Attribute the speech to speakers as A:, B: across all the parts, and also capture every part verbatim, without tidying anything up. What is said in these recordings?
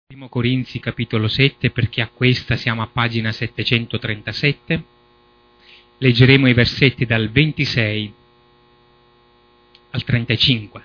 A: Primo Corinzi capitolo sette, perché a questa siamo a pagina settecentotrentasette. Leggeremo i versetti dal ventisei al trentacinque.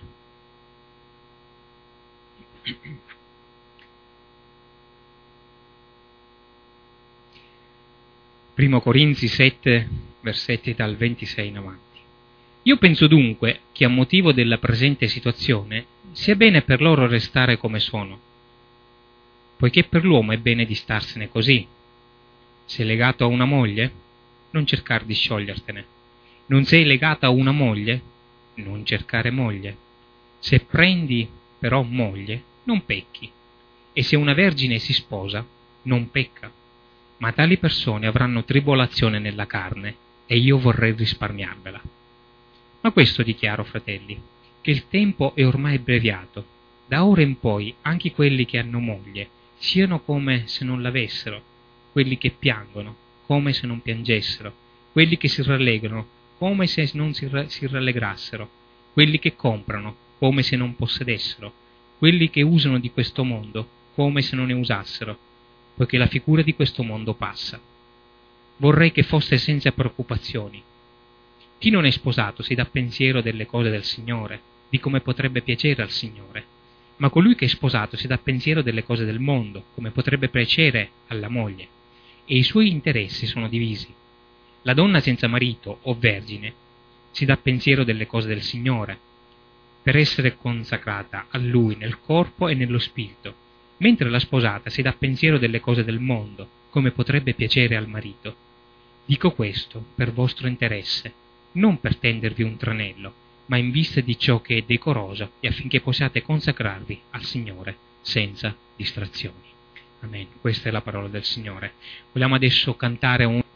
A: Primo Corinzi sette, versetti dal ventisei in avanti. Io penso dunque che a motivo della presente situazione sia bene per loro restare come sono, poiché per l'uomo è bene di starsene così. Sei legato a una moglie? Non cercare di sciogliertene. Non sei legato a una moglie? Non cercare moglie. Se prendi però moglie, non pecchi. E se una vergine si sposa, non pecca. Ma tali persone avranno tribolazione nella carne, e io vorrei risparmiarvela. Ma questo dichiaro, fratelli, che il tempo è ormai abbreviato. Da ora in poi anche quelli che hanno moglie siano come se non l'avessero, quelli che piangono come se non piangessero, quelli che si rallegrano come se non si, ra- si rallegrassero, quelli che comprano come se non possedessero, quelli che usano di questo mondo come se non ne usassero, poiché la figura di questo mondo passa. Vorrei che foste senza preoccupazioni. Chi non è sposato si dà pensiero delle cose del Signore, di come potrebbe piacere al Signore. Ma colui che è sposato si dà pensiero delle cose del mondo, come potrebbe piacere alla moglie, e i suoi interessi sono divisi. La donna senza marito o vergine si dà pensiero delle cose del Signore, per essere consacrata a Lui nel corpo e nello spirito, mentre la sposata si dà pensiero delle cose del mondo, come potrebbe piacere al marito. Dico questo per vostro interesse, non per tendervi un tranello, ma in vista di ciò che è decoroso e affinché possiate consacrarvi al Signore senza distrazioni. Amen. Questa è la parola del Signore. Vogliamo adesso cantare un...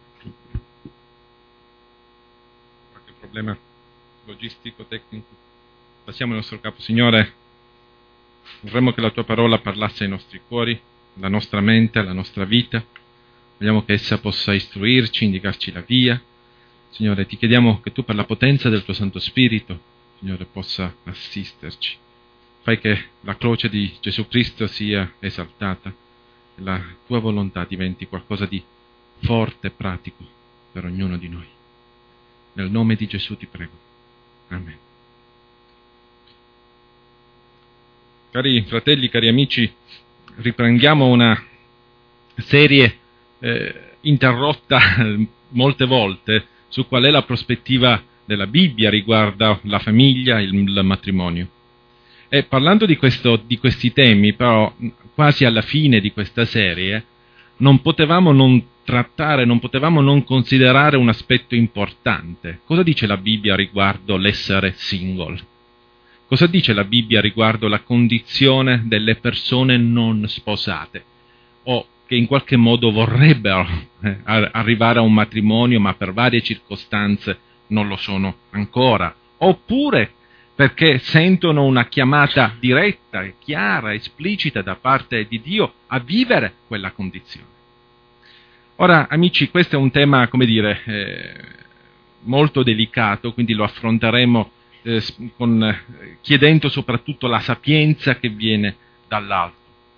B: Qualche problema logistico, tecnico? Passiamo al nostro capo. Signore, vorremmo che la Tua parola parlasse ai nostri cuori, alla nostra mente, alla nostra vita. Vogliamo che essa possa istruirci, indicarci la via. Signore, ti chiediamo che Tu, per la potenza del Tuo Santo Spirito, Signore, possa assisterci. Fai che la croce di Gesù Cristo sia esaltata e la Tua volontà diventi qualcosa di forte e pratico per ognuno di noi. Nel nome di Gesù ti prego. Amen. Cari fratelli, cari amici, riprendiamo una serie eh, interrotta molte volte su qual è la prospettiva della Bibbia riguardo la famiglia e il, il matrimonio. E parlando di, questo, di questi temi, però, quasi alla fine di questa serie, non potevamo non trattare, non potevamo non considerare un aspetto importante. Cosa dice la Bibbia riguardo l'essere single? Cosa dice la Bibbia riguardo la condizione delle persone non sposate? O che in qualche modo vorrebbero eh, arrivare a un matrimonio, ma per varie circostanze non lo sono ancora. Oppure perché sentono una chiamata diretta, chiara, esplicita da parte di Dio a vivere quella condizione. Ora, amici, questo è un tema, come dire, eh, molto delicato, quindi lo affronteremo eh, con, eh, chiedendo soprattutto la sapienza che viene dall'alto.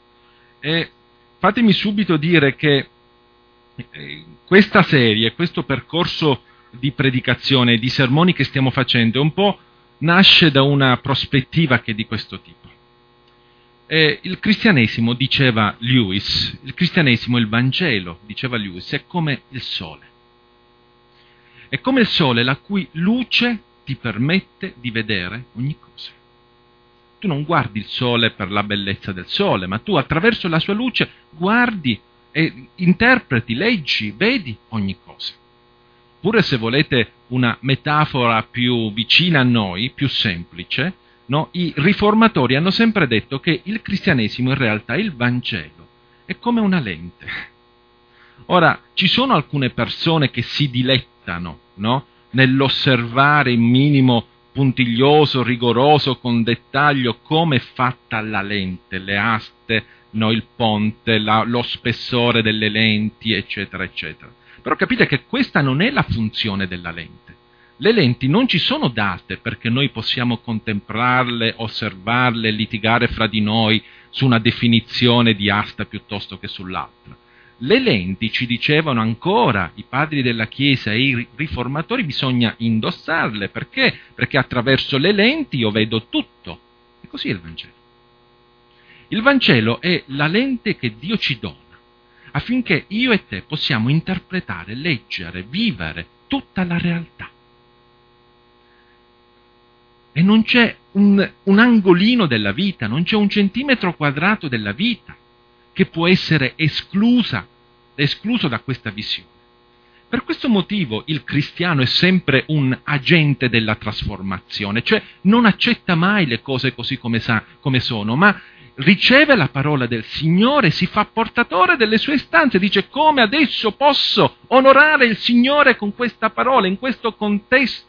B: E fatemi subito dire che eh, questa serie, questo percorso di predicazione, di sermoni che stiamo facendo, un po' nasce da una prospettiva che è di questo tipo. Eh, il cristianesimo, diceva Lewis, il cristianesimo, il Vangelo, diceva Lewis, è come il sole. È come il sole la cui luce ti permette di vedere ogni cosa. Tu non guardi il sole per la bellezza del sole, ma tu attraverso la sua luce guardi e interpreti, leggi, vedi ogni cosa. Pure se volete una metafora più vicina a noi, più semplice, no? I riformatori hanno sempre detto che il cristianesimo in realtà, il Vangelo, è come una lente. Ora, ci sono alcune persone che si dilettano, no? Nell'osservare in minimo puntiglioso, rigoroso, con dettaglio come è fatta la lente, le aste, no? Il ponte, la, lo spessore delle lenti, eccetera, eccetera. Però capite che questa non è la funzione della lente. Le lenti non ci sono date perché noi possiamo contemplarle, osservarle, litigare fra di noi, su una definizione di asta piuttosto che sull'altra. Le lenti, ci dicevano ancora i padri della Chiesa e i riformatori, bisogna indossarle. Perché? Perché attraverso le lenti io vedo tutto. E così è il Vangelo. Il Vangelo è la lente che Dio ci dona, affinché io e te possiamo interpretare, leggere, vivere tutta la realtà. E non c'è un, un angolino della vita, non c'è un centimetro quadrato della vita che può essere esclusa, escluso da questa visione. Per questo motivo il cristiano è sempre un agente della trasformazione, cioè non accetta mai le cose così come, sa, come sono, ma riceve la parola del Signore, si fa portatore delle sue istanze, dice: come adesso posso onorare il Signore con questa parola, in questo contesto?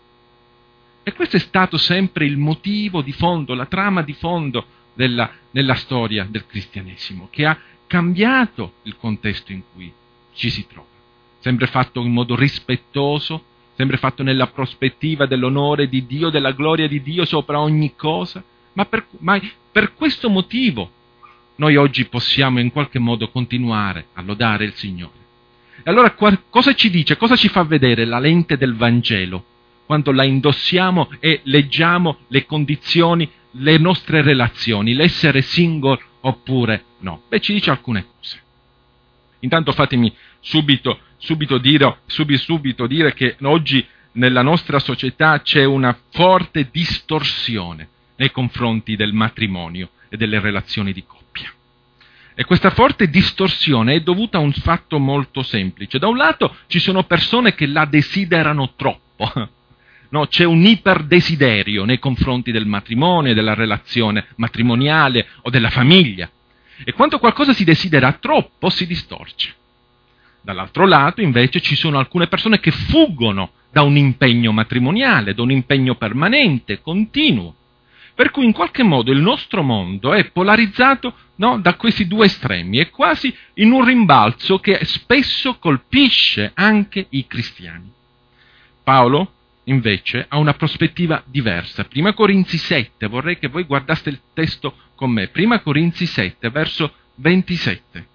B: E questo è stato sempre il motivo di fondo, la trama di fondo della, nella storia del cristianesimo, che ha cambiato il contesto in cui ci si trova. Sempre fatto in modo rispettoso, sempre fatto nella prospettiva dell'onore di Dio, della gloria di Dio sopra ogni cosa, ma per, ma per questo motivo noi oggi possiamo in qualche modo continuare a lodare il Signore. E allora cosa ci dice, cosa ci fa vedere la lente del Vangelo quando la indossiamo e leggiamo le condizioni, le nostre relazioni, l'essere single oppure no? Beh, ci dice alcune cose. Intanto fatemi subito, subito, dire, subito, subito dire che oggi nella nostra società c'è una forte distorsione nei confronti del matrimonio e delle relazioni di coppia. E questa forte distorsione è dovuta a un fatto molto semplice. Da un lato ci sono persone che la desiderano troppo. No, c'è un iperdesiderio nei confronti del matrimonio, della relazione matrimoniale o della famiglia. E quando qualcosa si desidera troppo, si distorce. Dall'altro lato, invece, ci sono alcune persone che fuggono da un impegno matrimoniale, da un impegno permanente, continuo. Per cui in qualche modo il nostro mondo è polarizzato, no, da questi due estremi, è quasi in un rimbalzo che spesso colpisce anche i cristiani. Paolo invece ha una prospettiva diversa. Prima Corinzi sette, vorrei che voi guardaste il testo con me. Prima Corinzi sette, verso ventisette.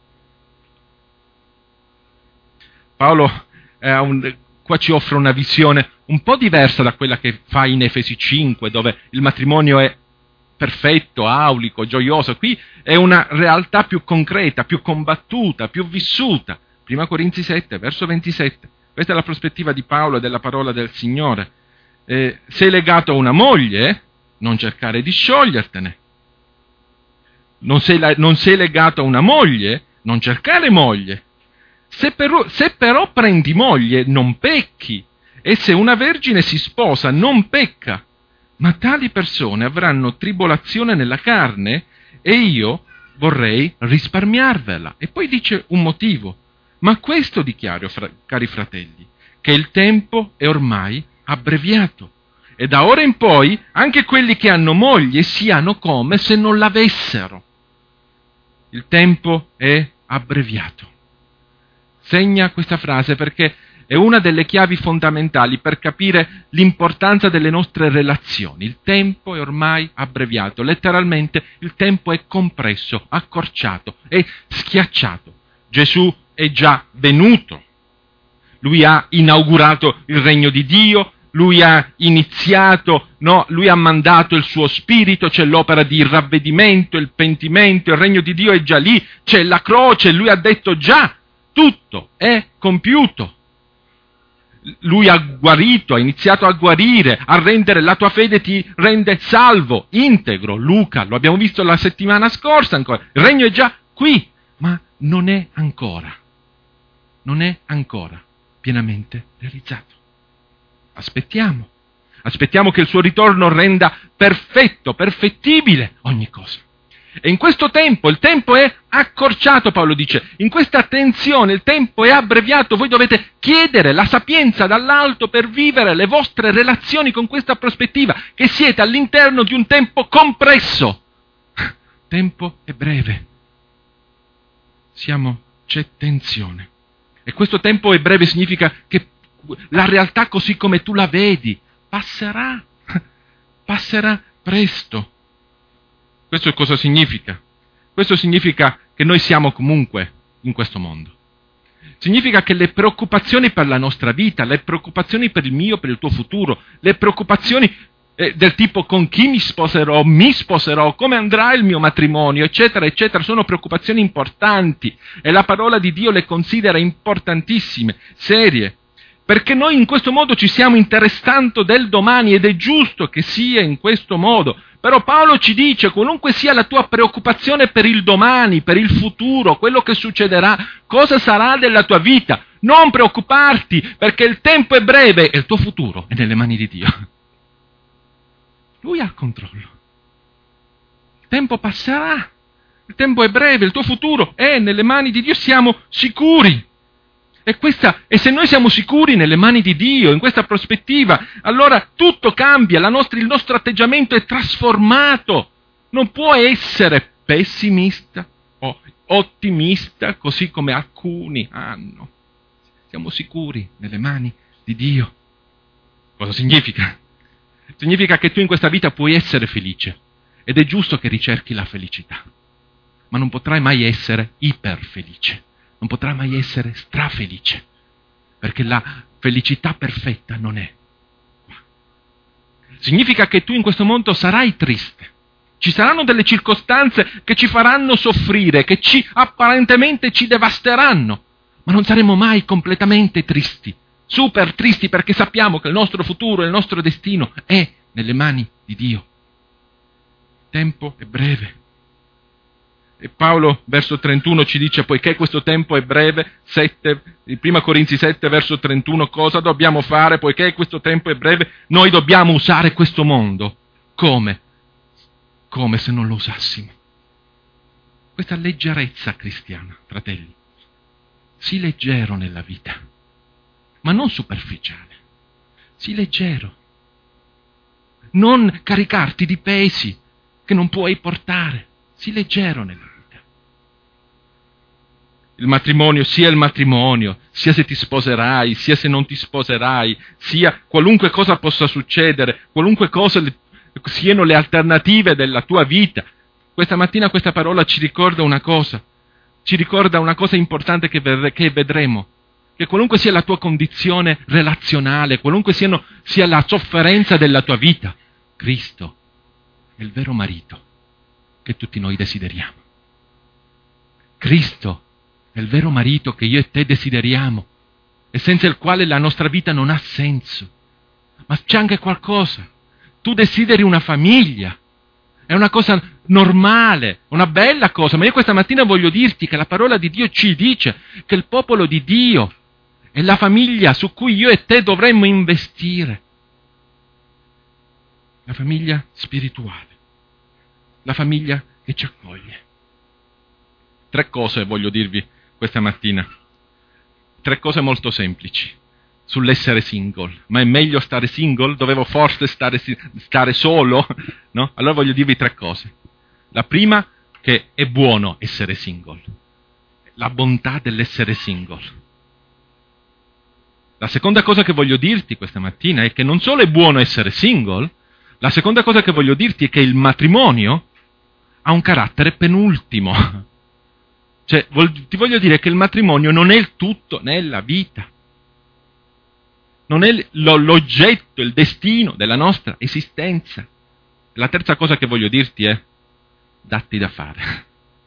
B: Paolo eh, un, qua ci offre una visione un po' diversa da quella che fa in Efesi cinque, dove il matrimonio è perfetto, aulico, gioioso. Qui è una realtà più concreta, più combattuta, più vissuta. Prima Corinzi sette, verso ventisette. Questa è la prospettiva di Paolo e della parola del Signore. Eh, sei legato a una moglie, non cercare di sciogliertene. Non sei, la, non sei legato a una moglie, non cercare moglie. Se però, se però prendi moglie, non pecchi. E se una vergine si sposa, non pecca. Ma tali persone avranno tribolazione nella carne e io vorrei risparmiarvela. E poi dice un motivo. Ma questo dichiaro, fra, cari fratelli, che il tempo è ormai abbreviato. E da ora in poi anche quelli che hanno moglie siano come se non l'avessero. Il tempo è abbreviato. Segna questa frase perché è una delle chiavi fondamentali per capire l'importanza delle nostre relazioni. Il tempo è ormai abbreviato, letteralmente il tempo è compresso, accorciato, è schiacciato. Gesù è già venuto, lui ha inaugurato il regno di Dio, lui ha iniziato, no? Lui ha mandato il suo spirito, c'è l'opera di ravvedimento, il pentimento, il regno di Dio è già lì, c'è la croce, lui ha detto già, tutto è compiuto. Lui ha guarito, ha iniziato a guarire, a rendere, la tua fede ti rende salvo, integro. Luca, lo abbiamo visto la settimana scorsa ancora, il regno è già qui, ma non è ancora, non è ancora pienamente realizzato. Aspettiamo, aspettiamo che il suo ritorno renda perfetto, perfettibile ogni cosa. E in questo tempo, il tempo è accorciato, Paolo dice, in questa tensione il tempo è abbreviato, voi dovete chiedere la sapienza dall'alto per vivere le vostre relazioni con questa prospettiva, che siete all'interno di un tempo compresso. Tempo è breve. Siamo, c'è tensione. E questo tempo è breve significa che la realtà così come tu la vedi passerà, passerà presto. Questo cosa significa? Questo significa che noi siamo comunque in questo mondo. Significa che le preoccupazioni per la nostra vita, le preoccupazioni per il mio, per il tuo futuro, le preoccupazioni eh, del tipo con chi mi sposerò, mi sposerò, come andrà il mio matrimonio, eccetera, eccetera, sono preoccupazioni importanti e la parola di Dio le considera importantissime, serie, perché noi in questo modo ci stiamo interessando del domani ed è giusto che sia in questo modo. Però Paolo ci dice, qualunque sia la tua preoccupazione per il domani, per il futuro, quello che succederà, cosa sarà della tua vita, non preoccuparti, perché il tempo è breve e il tuo futuro è nelle mani di Dio. Lui ha il controllo. Il tempo passerà, il tempo è breve, il tuo futuro è nelle mani di Dio, siamo sicuri. E, questa, e se noi siamo sicuri nelle mani di Dio, in questa prospettiva, allora tutto cambia, la nostra, il nostro atteggiamento è trasformato. Non può essere pessimista o ottimista, così come alcuni hanno. Siamo sicuri nelle mani di Dio. Cosa significa? Significa che tu in questa vita puoi essere felice, ed è giusto che ricerchi la felicità, ma non potrai mai essere iperfelice. Non potrà mai essere strafelice, perché la felicità perfetta non è qua. Significa che tu in questo mondo sarai triste. Ci saranno delle circostanze che ci faranno soffrire, che ci apparentemente ci devasteranno, ma non saremo mai completamente tristi, super tristi, perché sappiamo che il nostro futuro, il nostro destino è nelle mani di Dio. Il tempo è breve. E Paolo, verso trentuno, ci dice, poiché questo tempo è breve, sette, il primo Corinzi sette, verso trentuno, cosa dobbiamo fare? Poiché questo tempo è breve, noi dobbiamo usare questo mondo. Come? Come se non lo usassimo. Questa leggerezza cristiana, fratelli. Sii leggero nella vita, ma non superficiale. Sii leggero. Non caricarti di pesi che non puoi portare. Sii leggero nella vita. Il matrimonio, sia il matrimonio, sia se ti sposerai, sia se non ti sposerai, sia qualunque cosa possa succedere, qualunque cosa le, siano le alternative della tua vita. Questa mattina questa parola ci ricorda una cosa, ci ricorda una cosa importante che, ver- che vedremo, che qualunque sia la tua condizione relazionale, qualunque siano, sia la sofferenza della tua vita, Cristo è il vero marito che tutti noi desideriamo. Cristo è il vero marito che io e te desideriamo e senza il quale la nostra vita non ha senso. Ma c'è anche qualcosa. Tu desideri una famiglia. È una cosa normale, una bella cosa. Ma io questa mattina voglio dirti che la parola di Dio ci dice che il popolo di Dio è la famiglia su cui io e te dovremmo investire. La famiglia spirituale. La famiglia che ci accoglie. Tre cose voglio dirvi questa mattina. Tre cose molto semplici sull'essere single. Ma è meglio stare single? Dovevo forse stare, stare solo? No? Allora voglio dirvi tre cose. La prima, che è buono essere single. La bontà dell'essere single. La seconda cosa che voglio dirti questa mattina è che non solo è buono essere single, la seconda cosa che voglio dirti è che il matrimonio ha un carattere penultimo. Cioè, ti voglio dire che il matrimonio non è il tutto nella vita. Non è l'oggetto, il destino della nostra esistenza. La terza cosa che voglio dirti è: datti da fare.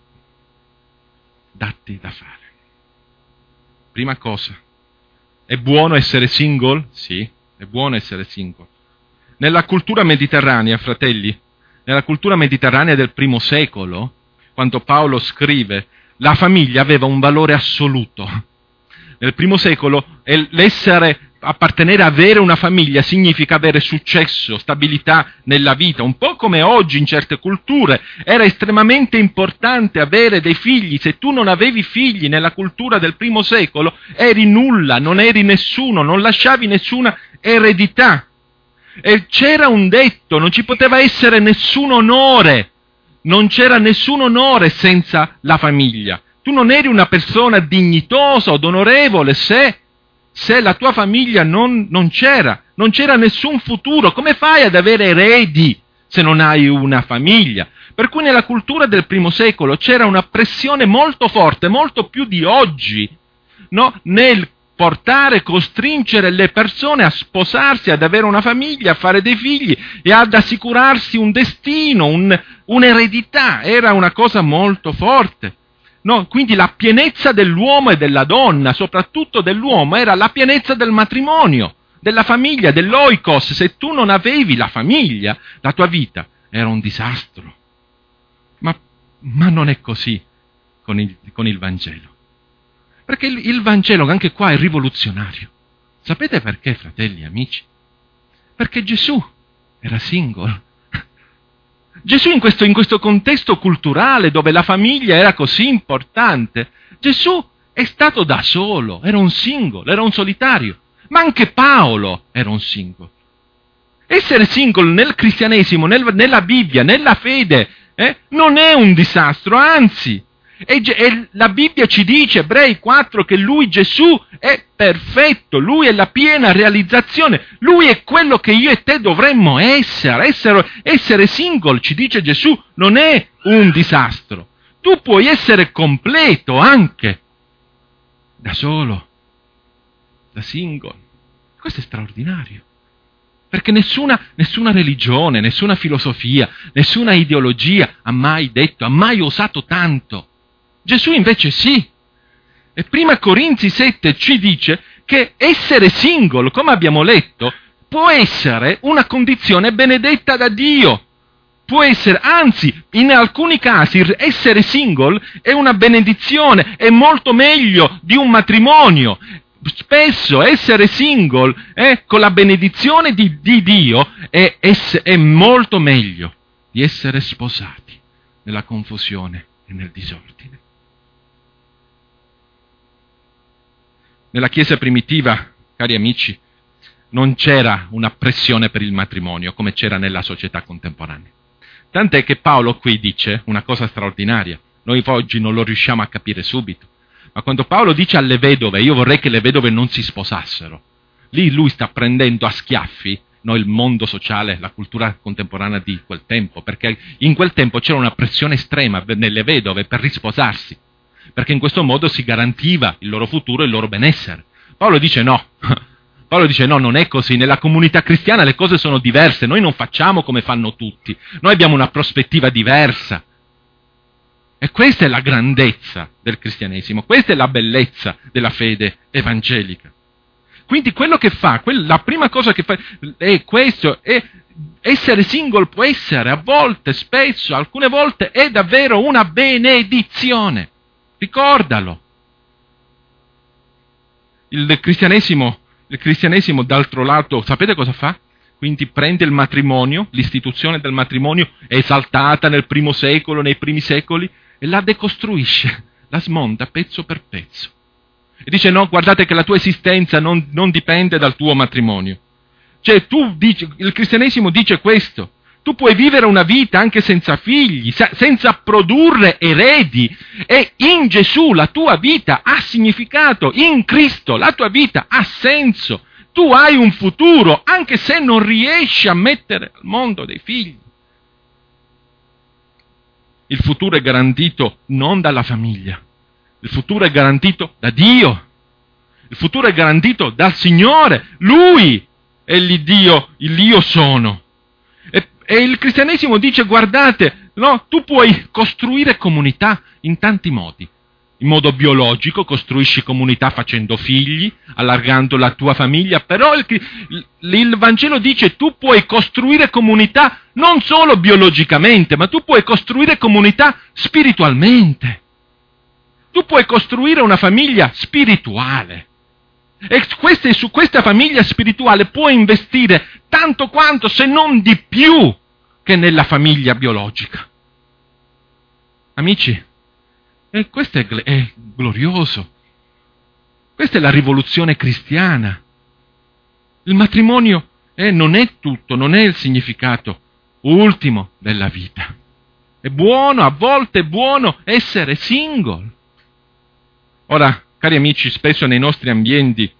B: Datti da fare. Prima cosa, è buono essere single? Sì, è buono essere single. Nella cultura mediterranea, fratelli, nella cultura mediterranea del primo secolo, quando Paolo scrive, la famiglia aveva un valore assoluto. Nel primo secolo l'essere, appartenere, avere una famiglia significa avere successo, stabilità nella vita. Un po' come oggi in certe culture era estremamente importante avere dei figli. Se tu non avevi figli nella cultura del primo secolo eri nulla, non eri nessuno, non lasciavi nessuna eredità. E c'era un detto, non ci poteva essere nessun onore. Non c'era nessun onore senza la famiglia. Tu non eri una persona dignitosa od onorevole se, se la tua famiglia non, non c'era. Non c'era nessun futuro. Come fai ad avere eredi se non hai una famiglia. Per cui nella cultura del primo secolo c'era una pressione molto forte, molto più di oggi, no? Nel portare, costringere le persone a sposarsi, ad avere una famiglia, a fare dei figli e ad assicurarsi un destino, un, un'eredità. Era una cosa molto forte. No? Quindi la pienezza dell'uomo e della donna, soprattutto dell'uomo, era la pienezza del matrimonio, della famiglia, dell'oikos. Se tu non avevi la famiglia, la tua vita era un disastro. Ma, ma non è così con il, con il Vangelo. Perché il, il Vangelo anche qua è rivoluzionario. Sapete perché, fratelli e amici? Perché Gesù era single. Gesù in questo, in questo contesto culturale dove la famiglia era così importante, Gesù è stato da solo, era un single, era un solitario. Ma anche Paolo era un single. Essere single nel cristianesimo, nel, nella Bibbia, nella fede, eh, non è un disastro, anzi. E, e la Bibbia ci dice, Ebrei quattro, che lui, Gesù, è perfetto, lui è la piena realizzazione, lui è quello che io e te dovremmo essere. Essere, essere single, ci dice Gesù, non è un disastro. Tu puoi essere completo anche da solo, da single. Questo è straordinario. Perché nessuna, nessuna religione, nessuna filosofia, nessuna ideologia ha mai detto, ha mai osato tanto. Gesù invece sì. E prima Corinzi sette ci dice che essere single, come abbiamo letto, può essere una condizione benedetta da Dio. Può essere, anzi, in alcuni casi essere single è una benedizione, è molto meglio di un matrimonio. Spesso essere single eh, con la benedizione di, di Dio è, è, è molto meglio di essere sposati nella confusione e nel disordine. Nella Chiesa primitiva, cari amici, non c'era una pressione per il matrimonio come c'era nella società contemporanea. Tant'è che Paolo qui dice una cosa straordinaria. Noi oggi non lo riusciamo a capire subito. Ma quando Paolo dice alle vedove, io vorrei che le vedove non si sposassero, lì lui sta prendendo a schiaffi no, il mondo sociale, la cultura contemporanea di quel tempo, perché in quel tempo c'era una pressione estrema nelle vedove per risposarsi, perché in questo modo si garantiva il loro futuro e il loro benessere. Paolo dice no, Paolo dice no, non è così, nella comunità cristiana le cose sono diverse, noi non facciamo come fanno tutti, noi abbiamo una prospettiva diversa. E questa è la grandezza del cristianesimo, questa è la bellezza della fede evangelica. Quindi quello che fa, la prima cosa che fa è questo, è essere single può essere a volte, spesso, alcune volte è davvero una benedizione. Ricordalo. Il cristianesimo, il cristianesimo d'altro lato, sapete cosa fa? Quindi prende il matrimonio, l'istituzione del matrimonio esaltata nel primo secolo, nei primi secoli, e la decostruisce, la smonta pezzo per pezzo. E dice no, guardate che la tua esistenza non, non dipende dal tuo matrimonio. Cioè tu dici, il cristianesimo dice questo, tu puoi vivere una vita anche senza figli, senza produrre eredi, e in Gesù la tua vita ha significato, in Cristo la tua vita ha senso, tu hai un futuro anche se non riesci a mettere al mondo dei figli. Il futuro è garantito non dalla famiglia, il futuro è garantito da Dio, il futuro è garantito dal Signore, Lui è l'Iddio, il Io sono. E, e il cristianesimo dice guardate, no, tu puoi costruire comunità in tanti modi. In modo biologico costruisci comunità facendo figli, allargando la tua famiglia, però il, il, il Vangelo dice tu puoi costruire comunità non solo biologicamente, ma tu puoi costruire comunità spiritualmente. Tu puoi costruire una famiglia spirituale. E queste, su questa famiglia spirituale puoi investire tanto quanto, se non di più, che nella famiglia biologica. Amici, e questo è, è glorioso. Questa è la rivoluzione cristiana. Il matrimonio eh, non è tutto, non è il significato ultimo della vita. È buono, a volte è buono essere single. Ora, cari amici, spesso nei nostri ambienti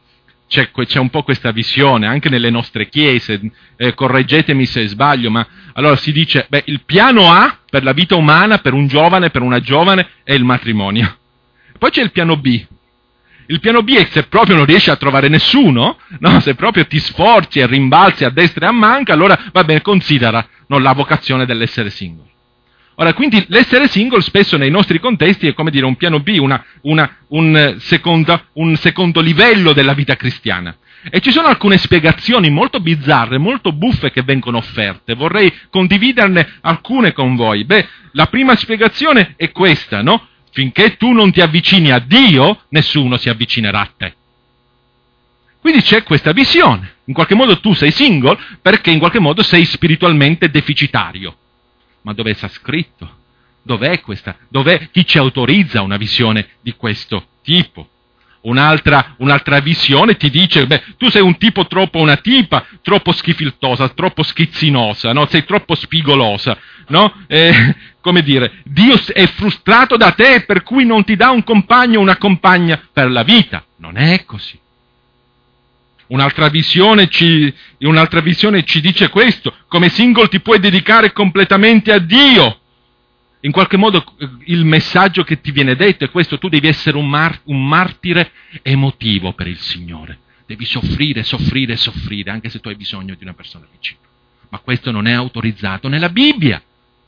B: c'è, c'è un po' questa visione, anche nelle nostre chiese, eh, correggetemi se sbaglio, ma allora si dice, beh, il piano A per la vita umana, per un giovane, per una giovane, è il matrimonio. Poi c'è il piano B. Il piano B è se proprio non riesci a trovare nessuno, no? Se proprio ti sforzi e rimbalzi a destra e a manca, allora va bene, considera no, la vocazione dell'essere single. Ora, quindi l'essere single spesso nei nostri contesti è come dire un piano B, una, una, un, seconda, un secondo livello della vita cristiana. E ci sono alcune spiegazioni molto bizzarre, molto buffe che vengono offerte. Vorrei condividerne alcune con voi. Beh, la prima spiegazione è questa, no? Finché tu non ti avvicini a Dio, nessuno si avvicinerà a te. Quindi c'è questa visione. In qualche modo tu sei single perché in qualche modo sei spiritualmente deficitario. Ma dov'è sta scritto? Dov'è questa? Dov'è chi ci autorizza una visione di questo tipo? Un'altra, un'altra visione ti dice, beh, tu sei un tipo troppo, una tipa, troppo schifiltosa, troppo schizzinosa, no? Sei troppo spigolosa, no? Eh, come dire, Dio è frustrato da te per cui non ti dà un compagno o una compagna per la vita. Non è così. Un'altra visione, ci, un'altra visione ci dice questo, come single ti puoi dedicare completamente a Dio. In qualche modo il messaggio che ti viene detto è questo, tu devi essere un, mar- un martire emotivo per il Signore. Devi soffrire, soffrire, soffrire, anche se tu hai bisogno di una persona vicina. Ma questo non è autorizzato nella Bibbia.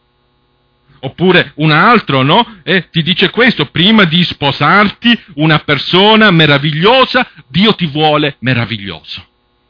B: Oppure un altro, no? Eh, ti dice questo, prima di sposarti una persona meravigliosa, Dio ti vuole meraviglioso.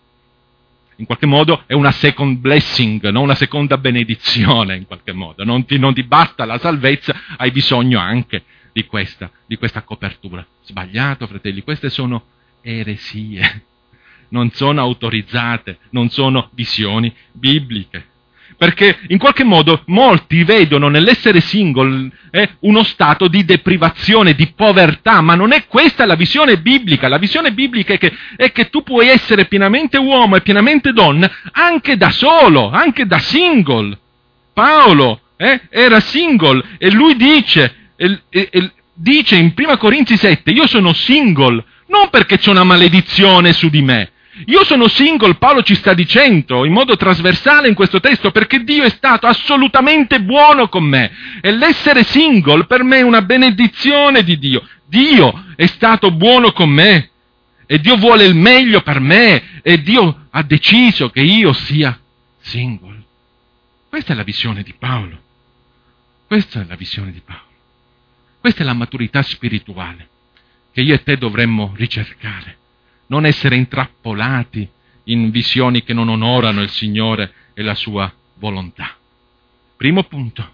B: In qualche modo è una second blessing, no? Una seconda benedizione in qualche modo. Non ti, non ti basta la salvezza, hai bisogno anche di questa, di questa copertura. Sbagliato, fratelli, queste sono eresie, non sono autorizzate, non sono visioni bibliche. Perché in qualche modo molti vedono nell'essere single eh, uno stato di deprivazione, di povertà, ma non è questa la visione biblica. La visione biblica è che, è che tu puoi essere pienamente uomo e pienamente donna anche da solo, anche da single. Paolo eh, era single e lui dice, e, e, e, dice in prima Corinzi sette, io sono single non perché c'è una maledizione su di me. Io sono single, Paolo ci sta dicendo, in modo trasversale in questo testo, perché Dio è stato assolutamente buono con me. E l'essere single per me è una benedizione di Dio. Dio è stato buono con me. E Dio vuole il meglio per me. E Dio ha deciso che io sia single. Questa è la visione di Paolo. Questa è la visione di Paolo. Questa è la maturità spirituale che io e te dovremmo ricercare. Non essere intrappolati in visioni che non onorano il Signore e la sua volontà. Primo punto.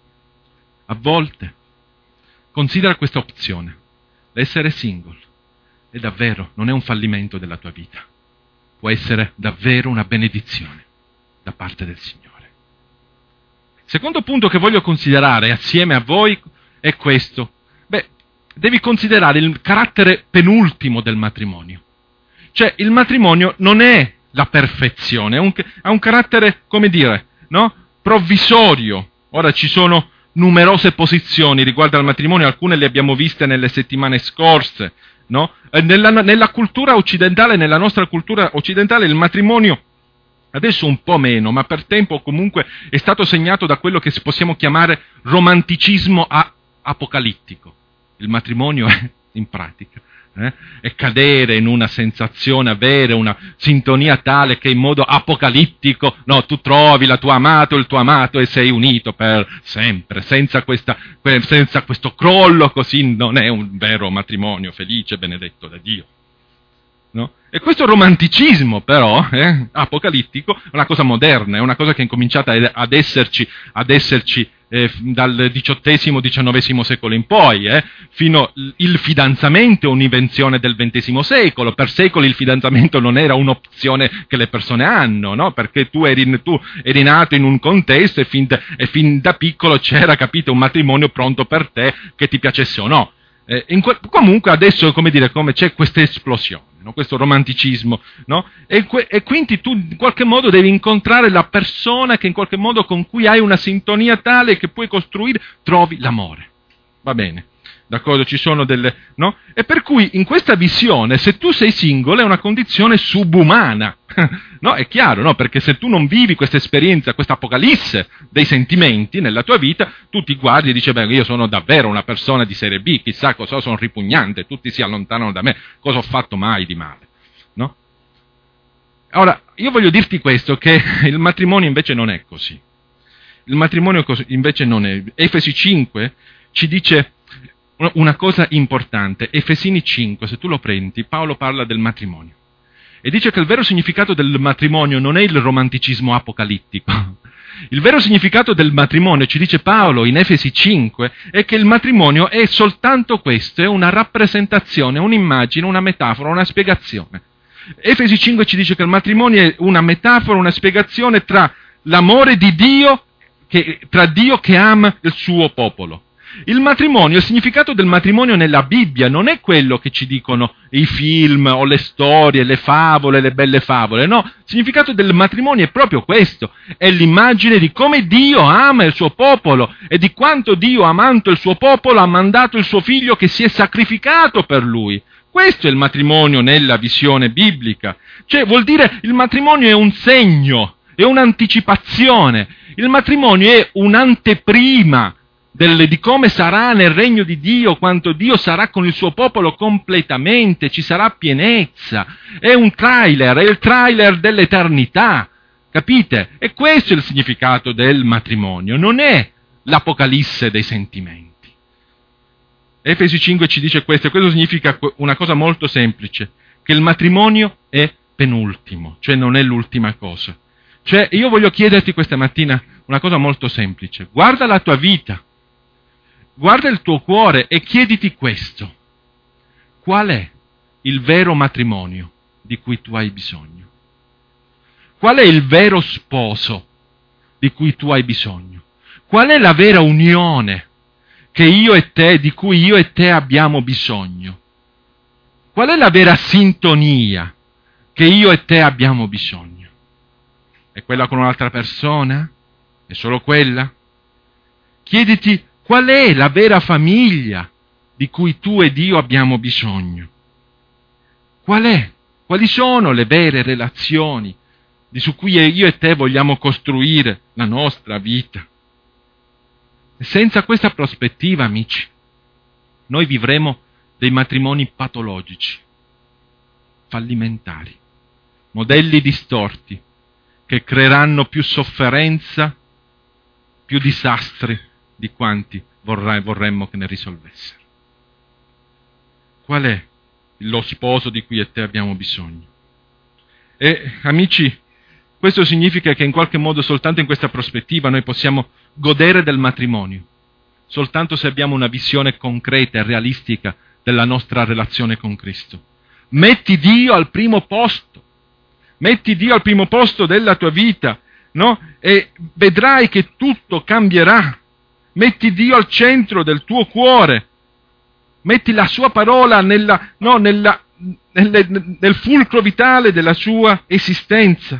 B: A volte considera questa opzione. L'essere single è davvero, non è un fallimento della tua vita. Può essere davvero una benedizione da parte del Signore. Secondo punto che voglio considerare assieme a voi è questo. Beh, devi considerare il carattere penultimo del matrimonio. Cioè, il matrimonio non è la perfezione, è un, ha un carattere, come dire, no? Provvisorio. Ora ci sono numerose posizioni riguardo al matrimonio, alcune le abbiamo viste nelle settimane scorse, no? Nella, nella cultura occidentale, nella nostra cultura occidentale, il matrimonio, adesso un po' meno, ma per tempo comunque è stato segnato da quello che possiamo chiamare romanticismo a- apocalittico. Il matrimonio è, in pratica, Eh? e cadere in una sensazione, avere una sintonia tale che in modo apocalittico, no, tu trovi la tua amata o il tuo amato e sei unito per sempre, senza, questa, senza questo crollo, così non è un vero matrimonio felice, benedetto da Dio. No? E questo romanticismo però, eh, apocalittico, è una cosa moderna, è una cosa che è incominciata ad esserci, ad esserci eh, dal diciottesimo diciannovesimo secolo in poi, eh, fino il fidanzamento è un'invenzione del ventesimo secolo, per secoli il fidanzamento non era un'opzione che le persone hanno, no? Perché tu eri, tu eri nato in un contesto e fin, da, e fin da piccolo c'era, capito, un matrimonio pronto per te che ti piacesse o no. Eh, in que- comunque adesso, come dire, come c'è questa esplosione, no? Questo romanticismo, no? E, que- e quindi tu in qualche modo devi incontrare la persona che in qualche modo con cui hai una sintonia tale che puoi costruire, trovi l'amore. Va bene. d'accordo? Ci sono delle, no? E per cui in questa visione, se tu sei singolo, è una condizione subumana, no? È chiaro, no? Perché se tu non vivi questa esperienza, questa apocalisse dei sentimenti nella tua vita, tu ti guardi e dici, beh, io sono davvero una persona di serie B, chissà cosa sono ripugnante, tutti si allontanano da me, cosa ho fatto mai di male, no? Ora, io voglio dirti questo, che il matrimonio invece non è così. Il matrimonio invece non è. Efesi cinque ci dice una cosa importante. Efesini cinque, se tu lo prendi, Paolo parla del matrimonio. E dice che il vero significato del matrimonio non è il romanticismo apocalittico. Il vero significato del matrimonio, ci dice Paolo in Efesi cinque, è che il matrimonio è soltanto questo, è una rappresentazione, un'immagine, una metafora, una spiegazione. Efesi cinque ci dice che il matrimonio è una metafora, una spiegazione tra l'amore di Dio, che, tra Dio che ama il suo popolo. Il matrimonio, il significato del matrimonio nella Bibbia non è quello che ci dicono i film o le storie, le favole, le belle favole, no. Il significato del matrimonio è proprio questo, è l'immagine di come Dio ama il suo popolo e di quanto Dio, amando il suo popolo, ha mandato il suo figlio che si è sacrificato per lui. Questo è il matrimonio nella visione biblica. Cioè, vuol dire, il matrimonio è un segno, è un'anticipazione. Il matrimonio è un'anteprima del, di come sarà nel regno di Dio, quanto Dio sarà con il suo popolo completamente, ci sarà pienezza. È un trailer, è il trailer dell'eternità, capite? E questo è il significato del matrimonio, non è l'apocalisse dei sentimenti. Efesi cinque ci dice questo, e questo significa una cosa molto semplice, che il matrimonio è penultimo, cioè non è l'ultima cosa. Cioè, io voglio chiederti questa mattina una cosa molto semplice. Guarda la tua vita, guarda il tuo cuore e chiediti questo. Qual è il vero matrimonio di cui tu hai bisogno? Qual è il vero sposo di cui tu hai bisogno? Qual è la vera unione che io e te, di cui io e te abbiamo bisogno? Qual è la vera sintonia che io e te abbiamo bisogno? È quella con un'altra persona? È solo quella? Chiediti qual è la vera famiglia di cui tu ed io abbiamo bisogno. Qual è? Quali sono le vere relazioni di su cui io e te vogliamo costruire la nostra vita? Senza questa prospettiva, amici, noi vivremo dei matrimoni patologici, fallimentari, modelli distorti che creeranno più sofferenza, più disastri di quanti vorrei, vorremmo che ne risolvessero. Qual è lo sposo di cui e te abbiamo bisogno? E, amici, questo significa che in qualche modo soltanto in questa prospettiva noi possiamo godere del matrimonio, soltanto se abbiamo una visione concreta e realistica della nostra relazione con Cristo. Metti Dio al primo posto, metti Dio al primo posto della tua vita, no? E vedrai che tutto cambierà. Metti Dio al centro del tuo cuore, metti la sua parola nella, no, nella, nelle, nel fulcro vitale della sua esistenza.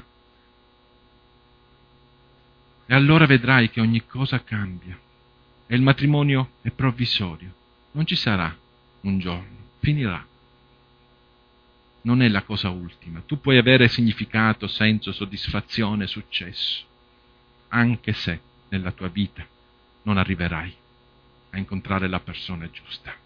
B: E allora vedrai che ogni cosa cambia. E il matrimonio è provvisorio. Non ci sarà un giorno, finirà. Non è la cosa ultima. Tu puoi avere significato, senso, soddisfazione, successo, anche se nella tua vita non arriverai a incontrare la persona giusta.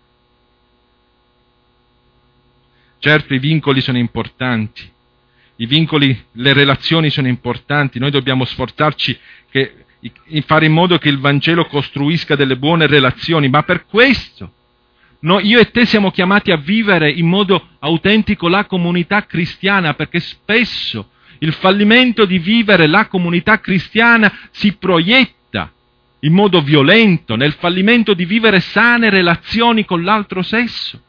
B: Certo, i vincoli sono importanti. I vincoli, le relazioni sono importanti, noi dobbiamo sforzarci che, in fare in modo che il Vangelo costruisca delle buone relazioni, ma per questo no, io e te siamo chiamati a vivere in modo autentico la comunità cristiana, perché spesso il fallimento di vivere la comunità cristiana si proietta in modo violento nel fallimento di vivere sane relazioni con l'altro sesso.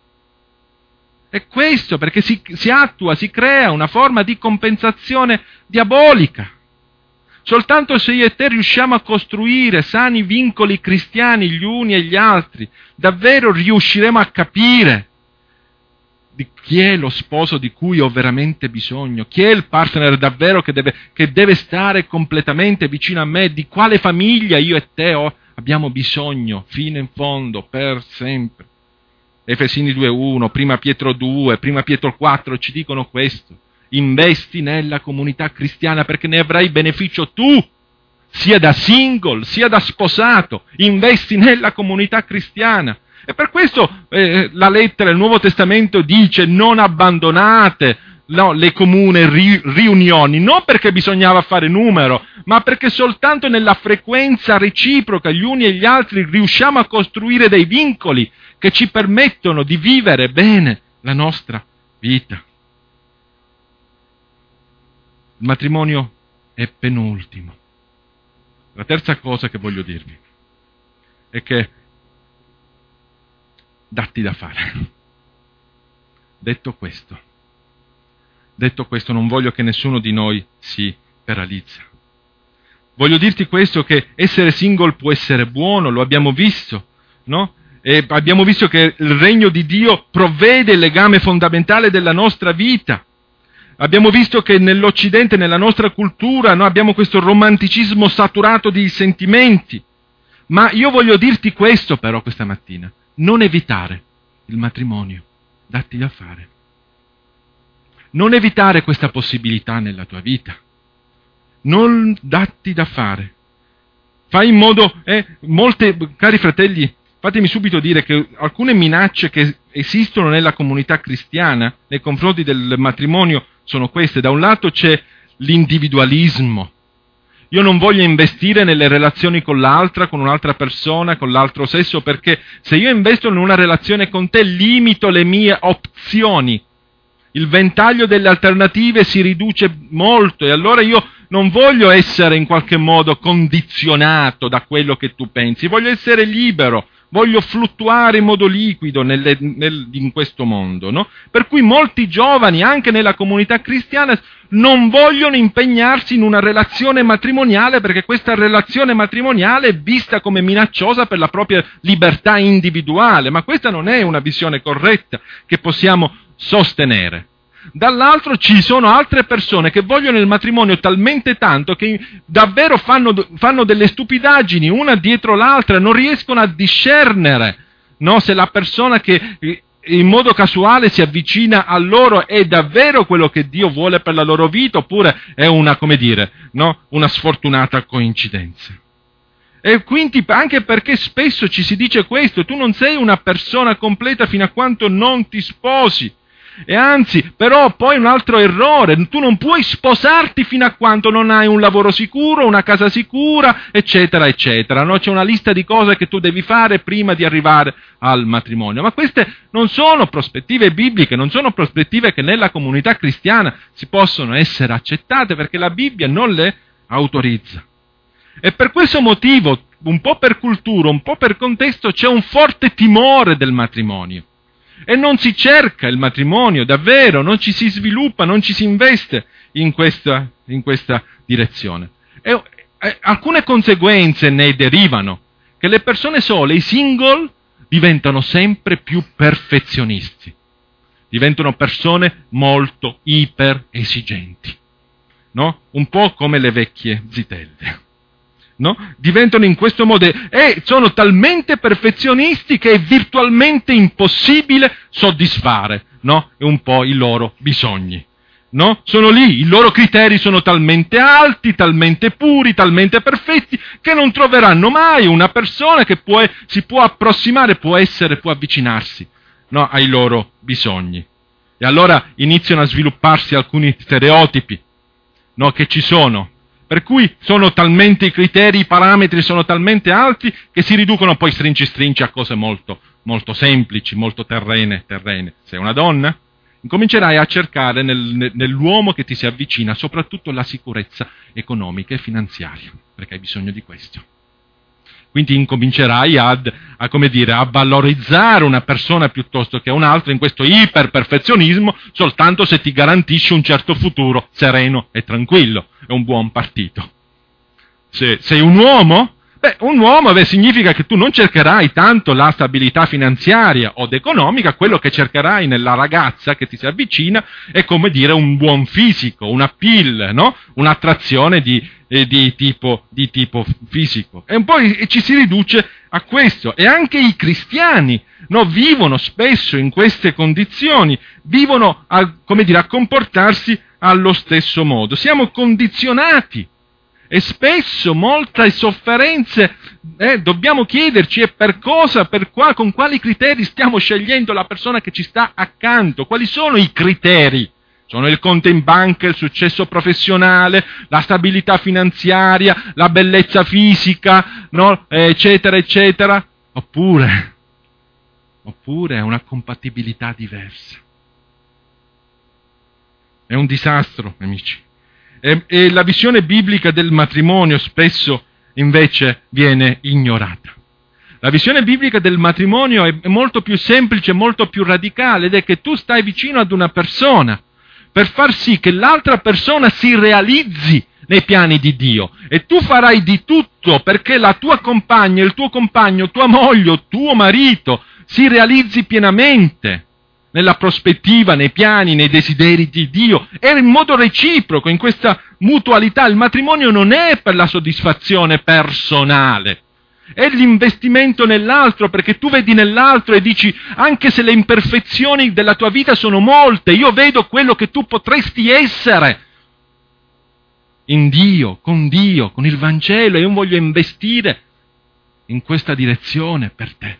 B: È questo, perché si, si attua, si crea una forma di compensazione diabolica. Soltanto se io e te riusciamo a costruire sani vincoli cristiani gli uni e gli altri, davvero riusciremo a capire di chi è lo sposo di cui ho veramente bisogno, chi è il partner davvero che deve, che deve stare completamente vicino a me, di quale famiglia io e te ho, abbiamo bisogno fino in fondo, per sempre. Efesini due uno, Prima Pietro due, Prima Pietro quattro ci dicono questo. Investi nella comunità cristiana perché ne avrai beneficio tu, sia da single, sia da sposato. Investi nella comunità cristiana. E per questo eh, la lettera del Nuovo Testamento dice non abbandonate no, le comuni ri- riunioni, non perché bisognava fare numero, ma perché soltanto nella frequenza reciproca gli uni e gli altri riusciamo a costruire dei vincoli che ci permettono di vivere bene la nostra vita. Il matrimonio è penultimo. La terza cosa che voglio dirvi è che datti da fare. Detto questo, detto questo, non voglio che nessuno di noi si paralizza. Voglio dirti questo, che essere single può essere buono, lo abbiamo visto, no? E abbiamo visto che il regno di Dio provvede il legame fondamentale della nostra vita. Abbiamo visto che nell'Occidente, nella nostra cultura, noi abbiamo questo romanticismo saturato di sentimenti. Ma io voglio dirti questo però questa mattina: non evitare il matrimonio, datti da fare. Non evitare questa possibilità nella tua vita. Non datti da fare. Fai in modo, eh, molte, cari fratelli, fatemi subito dire che alcune minacce che esistono nella comunità cristiana nei confronti del matrimonio sono queste. Da un lato c'è l'individualismo. Io non voglio investire nelle relazioni con l'altra, con un'altra persona, con l'altro sesso, perché se io investo in una relazione con te limito le mie opzioni. Il ventaglio delle alternative si riduce molto e allora io non voglio essere in qualche modo condizionato da quello che tu pensi, voglio essere libero. Voglio fluttuare in modo liquido nelle, nel, in questo mondo, no? Per cui molti giovani, anche nella comunità cristiana, non vogliono impegnarsi in una relazione matrimoniale perché questa relazione matrimoniale è vista come minacciosa per la propria libertà individuale, ma questa non è una visione corretta che possiamo sostenere. Dall'altro ci sono altre persone che vogliono il matrimonio talmente tanto che davvero fanno, fanno delle stupidaggini una dietro l'altra, non riescono a discernere, no, se la persona che in modo casuale si avvicina a loro è davvero quello che Dio vuole per la loro vita oppure è una, come dire, no, una sfortunata coincidenza. E quindi anche perché spesso ci si dice questo: tu non sei una persona completa fino a quando non ti sposi. E anzi, però poi un altro errore, tu non puoi sposarti fino a quando non hai un lavoro sicuro, una casa sicura, eccetera, eccetera, no? C'è una lista di cose che tu devi fare prima di arrivare al matrimonio, ma queste non sono prospettive bibliche, non sono prospettive che nella comunità cristiana si possono essere accettate perché la Bibbia non le autorizza. E per questo motivo, un po' per cultura, un po' per contesto, c'è un forte timore del matrimonio. E non si cerca il matrimonio, davvero, non ci si sviluppa, non ci si investe in questa, in questa direzione. E, e alcune conseguenze ne derivano, che le persone sole, i single, diventano sempre più perfezionisti, diventano persone molto iper esigenti, no? Un po' come le vecchie zitelle. No? Diventano in questo modo e sono talmente perfezionisti che è virtualmente impossibile soddisfare, no? un po' i loro bisogni. No? Sono lì, i loro criteri sono talmente alti, talmente puri, talmente perfetti, che non troveranno mai una persona che può, si può approssimare, può essere, può avvicinarsi, no? ai loro bisogni. E allora iniziano a svilupparsi alcuni stereotipi, no? che ci sono. Per cui sono talmente i criteri, i parametri sono talmente alti che si riducono poi strinci strinci a cose molto, molto semplici, molto terrene, terrene. Sei una donna? Incomincerai a cercare nel, nell'uomo che ti si avvicina soprattutto la sicurezza economica e finanziaria, perché hai bisogno di questo. Quindi incomincerai ad, a, come dire, a valorizzare una persona piuttosto che un'altra in questo iperperfezionismo soltanto se ti garantisce un certo futuro sereno e tranquillo. È un buon partito. Se sei un uomo, beh, un uomo beh, significa che tu non cercherai tanto la stabilità finanziaria o economica, quello che cercherai nella ragazza che ti si avvicina è come dire un buon fisico, un appeal, no? Un'attrazione di, eh, di, tipo, di tipo fisico. E poi e ci si riduce a questo. E anche i cristiani no, vivono spesso in queste condizioni, vivono a, come dire, a comportarsi allo stesso modo. Siamo condizionati. E spesso molte sofferenze eh, dobbiamo chiederci e per cosa, per qua, con quali criteri stiamo scegliendo la persona che ci sta accanto, quali sono i criteri? Sono il conto in banca, il successo professionale, la stabilità finanziaria, la bellezza fisica, no? eh, eccetera, eccetera, oppure, oppure è una compatibilità diversa. È un disastro, amici. E, e la visione biblica del matrimonio spesso invece viene ignorata. La visione biblica del matrimonio è molto più semplice, molto più radicale, ed è che tu stai vicino ad una persona per far sì che l'altra persona si realizzi nei piani di Dio, e tu farai di tutto perché la tua compagna, il tuo compagno, tua moglie, tuo marito si realizzi pienamente nella prospettiva, nei piani, nei desideri di Dio, e in modo reciproco, in questa mutualità. Il matrimonio non è per la soddisfazione personale, è l'investimento nell'altro, perché tu vedi nell'altro e dici, anche se le imperfezioni della tua vita sono molte, io vedo quello che tu potresti essere in Dio, con Dio, con il Vangelo, e io voglio investire in questa direzione per te.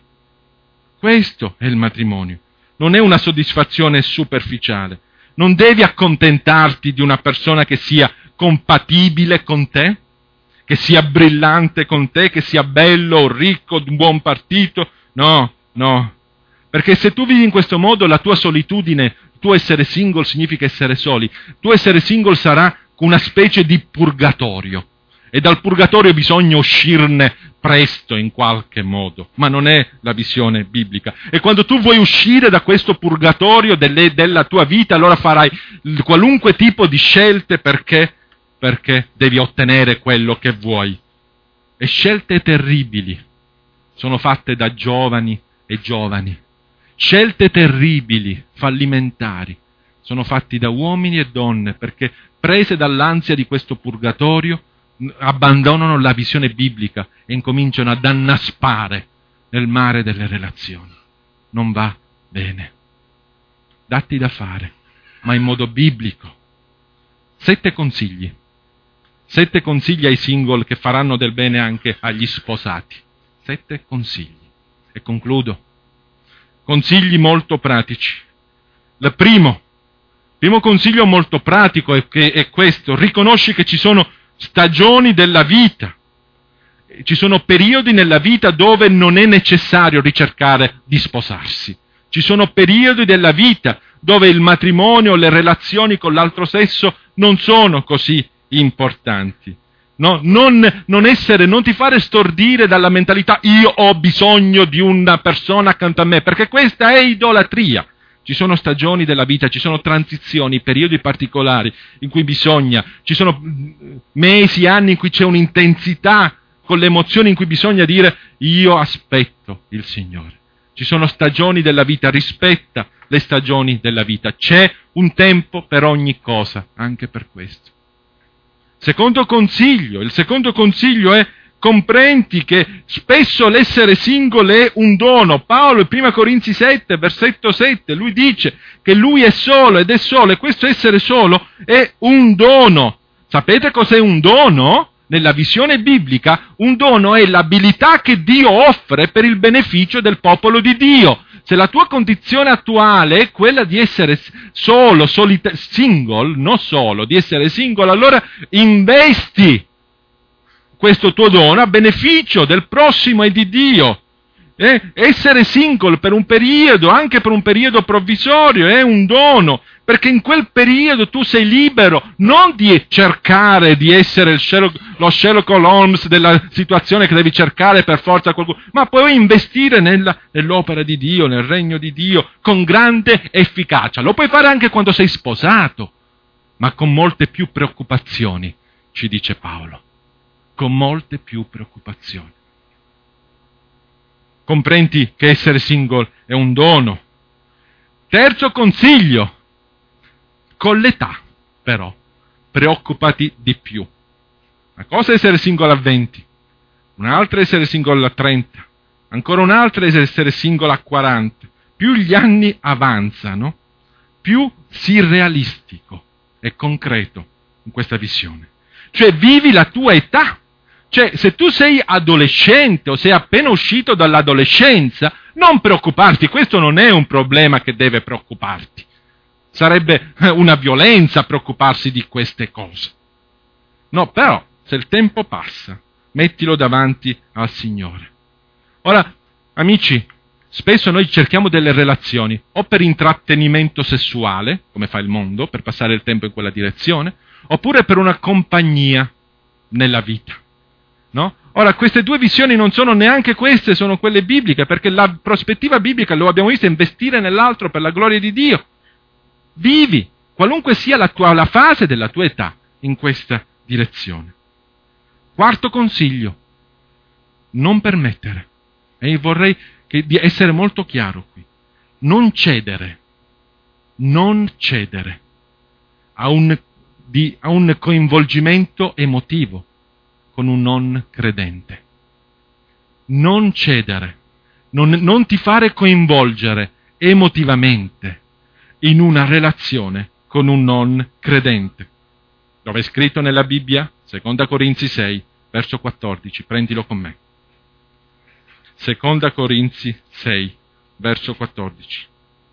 B: Questo è il matrimonio. Non è una soddisfazione superficiale. Non devi accontentarti di una persona che sia compatibile con te, che sia brillante con te, che sia bello o ricco, di un buon partito. No, no. Perché se tu vivi in questo modo, la tua solitudine, il tuo essere single significa essere soli. Il tuo essere single sarà una specie di purgatorio. E dal purgatorio bisogna uscirne presto in qualche modo, ma non è la visione biblica. E quando tu vuoi uscire da questo purgatorio delle, della tua vita, allora farai qualunque tipo di scelte perché, perché devi ottenere quello che vuoi. E scelte terribili sono fatte da giovani e giovani. Scelte terribili, fallimentari, sono fatti da uomini e donne, perché prese dall'ansia di questo purgatorio abbandonano la visione biblica e incominciano ad annaspare nel mare delle relazioni. Non va bene. Datti da fare, ma in modo biblico. Sette consigli. Sette consigli ai single che faranno del bene anche agli sposati. Sette consigli. E concludo. Consigli molto pratici. Il primo, primo consiglio molto pratico è, che, è questo. Riconosci che ci sono stagioni della vita. Ci sono periodi nella vita dove non è necessario ricercare di sposarsi. Ci sono periodi della vita dove il matrimonio, le relazioni con l'altro sesso non sono così importanti. No? Non, non essere, non ti fare stordire dalla mentalità io ho bisogno di una persona accanto a me, perché questa è idolatria. Ci sono stagioni della vita, ci sono transizioni, periodi particolari in cui bisogna, ci sono mesi, anni in cui c'è un'intensità con le emozioni in cui bisogna dire io aspetto il Signore. Ci sono stagioni della vita, rispetta le stagioni della vita. C'è un tempo per ogni cosa, anche per questo. Secondo consiglio, il secondo consiglio è comprendi che spesso l'essere single è un dono. Paolo in prima Corinzi sette, versetto sette, lui dice che lui è solo ed è solo, e questo essere solo è un dono. Sapete cos'è un dono? Nella visione biblica, un dono è l'abilità che Dio offre per il beneficio del popolo di Dio. Se la tua condizione attuale è quella di essere solo, solita- single, non solo, di essere single, allora investi questo tuo dono a beneficio del prossimo e di Dio. Eh? Essere single per un periodo, anche per un periodo provvisorio, è un dono, perché in quel periodo tu sei libero non di cercare di essere il Sherlock, lo Sherlock Holmes della situazione che devi cercare per forza qualcuno, ma puoi investire nella, nell'opera di Dio, nel regno di Dio, con grande efficacia. Lo puoi fare anche quando sei sposato, ma con molte più preoccupazioni, ci dice Paolo. Con molte più preoccupazioni. Comprendi che essere single è un dono. Terzo consiglio, con l'età però preoccupati di più. Una cosa è essere single a venti, un'altra è essere single a trenta, ancora un'altra è essere single a quaranta. Più gli anni avanzano, più sii realistico e concreto in questa visione. Cioè vivi la tua età. Cioè se tu sei adolescente o sei appena uscito dall'adolescenza, non preoccuparti, questo non è un problema che deve preoccuparti. Sarebbe una violenza preoccuparsi di queste cose. No, però se il tempo passa, mettilo davanti al Signore. Ora, amici, spesso noi cerchiamo delle relazioni o per intrattenimento sessuale, come fa il mondo, per passare il tempo in quella direzione, oppure per una compagnia nella vita. No? Ora, queste due visioni non sono neanche queste, sono quelle bibliche, perché la prospettiva biblica, lo abbiamo visto, è investire nell'altro per la gloria di Dio. Vivi, qualunque sia la, tua, la fase della tua età, in questa direzione. Quarto consiglio, non permettere, e vorrei che, di essere molto chiaro qui, non cedere, non cedere a un, di, a un coinvolgimento emotivo con un non credente. Non cedere, non, non ti fare coinvolgere emotivamente in una relazione con un non credente. Dove è scritto nella Bibbia? Seconda Corinzi sei, verso quattordici, prendilo con me. Seconda Corinzi sei, verso quattordici.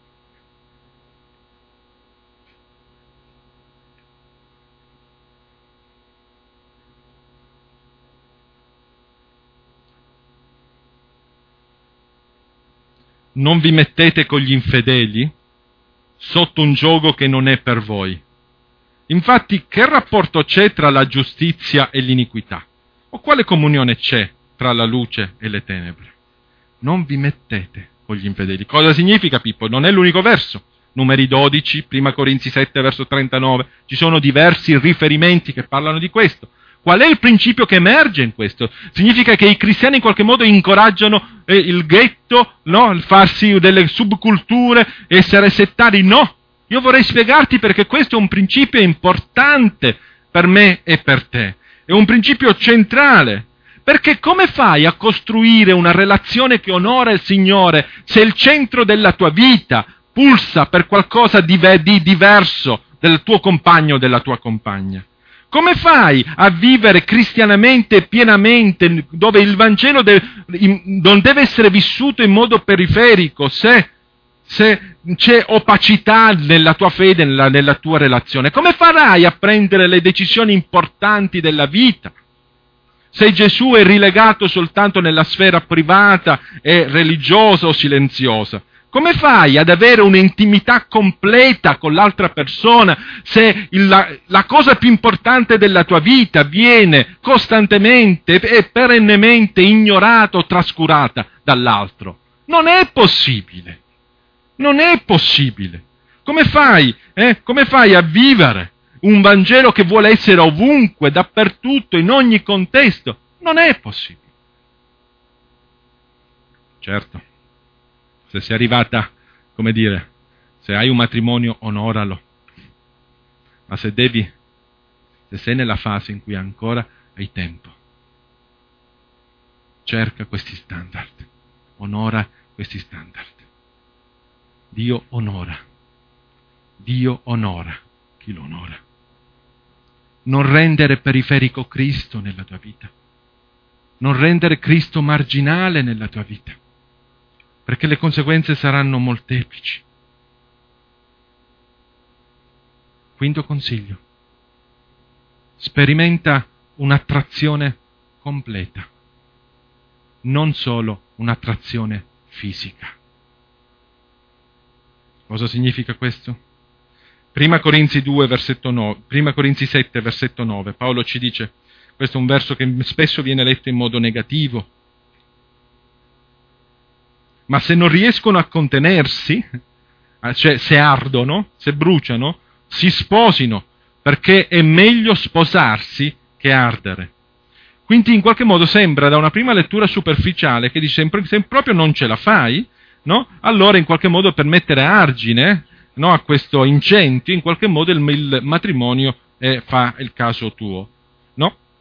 B: Non vi mettete con gli infedeli sotto un giogo che non è per voi. Infatti, che rapporto c'è tra la giustizia e l'iniquità? O quale comunione c'è tra la luce e le tenebre? Non vi mettete con gli infedeli. Cosa significa, Pippo? Non è l'unico verso. Numeri dodici, Prima Corinzi sette, verso trentanove. Ci sono diversi riferimenti che parlano di questo. Qual è il principio che emerge in questo? Significa che i cristiani in qualche modo incoraggiano eh, il ghetto, no? Il farsi delle subculture, essere settari? No! Io vorrei spiegarti perché questo è un principio importante per me e per te. È un principio centrale. Perché come fai a costruire una relazione che onora il Signore se il centro della tua vita pulsa per qualcosa di, di diverso del tuo compagno o della tua compagna? Come fai a vivere cristianamente e pienamente dove il Vangelo deve, non deve essere vissuto in modo periferico se, se c'è opacità nella tua fede, nella, nella tua relazione? Come farai a prendere le decisioni importanti della vita se Gesù è rilegato soltanto nella sfera privata e religiosa o silenziosa? Come fai ad avere un'intimità completa con l'altra persona se il, la, la cosa più importante della tua vita viene costantemente e perennemente ignorata o trascurata dall'altro? Non è possibile. Non è possibile. Come fai? Eh? Come fai a vivere un Vangelo che vuole essere ovunque, dappertutto, in ogni contesto? Non è possibile. Certo. Se sei arrivata, come dire, se hai un matrimonio, onoralo. Ma se devi, se sei nella fase in cui ancora hai tempo, cerca questi standard, onora questi standard. Dio onora, Dio onora chi lo onora. Non rendere periferico Cristo nella tua vita, non rendere Cristo marginale nella tua vita, perché le conseguenze saranno molteplici. Quinto consiglio: sperimenta un'attrazione completa, non solo un'attrazione fisica. Cosa significa questo? Prima Corinzi due, versetto nove, Prima Corinzi sette, versetto nove, Paolo ci dice, questo è un verso che spesso viene letto in modo negativo, ma se non riescono a contenersi, cioè se ardono, se bruciano, si sposino, perché è meglio sposarsi che ardere. Quindi in qualche modo sembra da una prima lettura superficiale che dice se proprio non ce la fai, no? Allora in qualche modo per mettere argine, no, a questo incendio, in qualche modo il, il matrimonio eh, fa il caso tuo. No?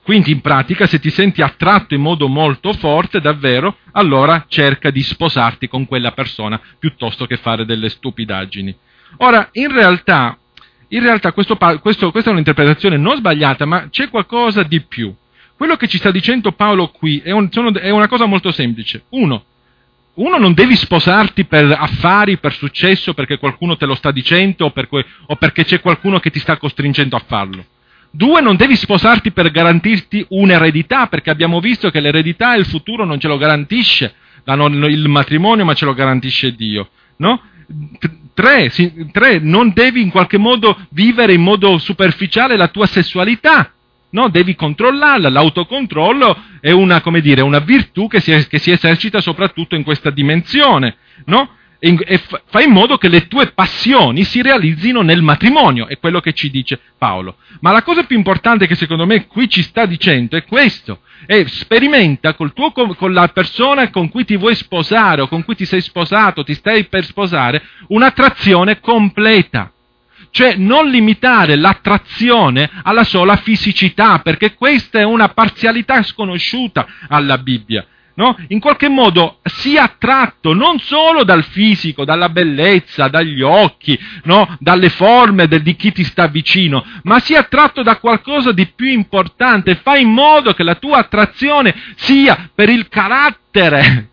B: Quindi in pratica se ti senti attratto in modo molto forte, davvero, allora cerca di sposarti con quella persona piuttosto che fare delle stupidaggini. Ora, in realtà, in realtà questo, questo, questa è un'interpretazione non sbagliata, ma c'è qualcosa di più. Quello che ci sta dicendo Paolo qui è, un, sono, è una cosa molto semplice. Uno, uno non devi sposarti per affari, per successo, perché qualcuno te lo sta dicendo o, per que, o perché c'è qualcuno che ti sta costringendo a farlo. Due, non devi sposarti per garantirti un'eredità, perché abbiamo visto che l'eredità e il futuro non ce lo garantisce la, non, il matrimonio, ma ce lo garantisce Dio, no? Tre, sì, tre, non devi in qualche modo vivere in modo superficiale la tua sessualità, no? Devi controllarla. L'autocontrollo è una, come dire, una virtù che si, che si esercita soprattutto in questa dimensione, no? E, e fa in modo che le tue passioni si realizzino nel matrimonio, è quello che ci dice Paolo. Ma la cosa più importante che secondo me qui ci sta dicendo è questo: è sperimenta col tuo, con la persona con cui ti vuoi sposare o con cui ti sei sposato, ti stai per sposare, un'attrazione completa. Cioè non limitare l'attrazione alla sola fisicità, perché questa è una parzialità sconosciuta alla Bibbia. No? In qualche modo sia attratto non solo dal fisico, dalla bellezza, dagli occhi, no? Dalle forme del, di chi ti sta vicino, ma sia attratto da qualcosa di più importante. Fai in modo che la tua attrazione sia per il carattere,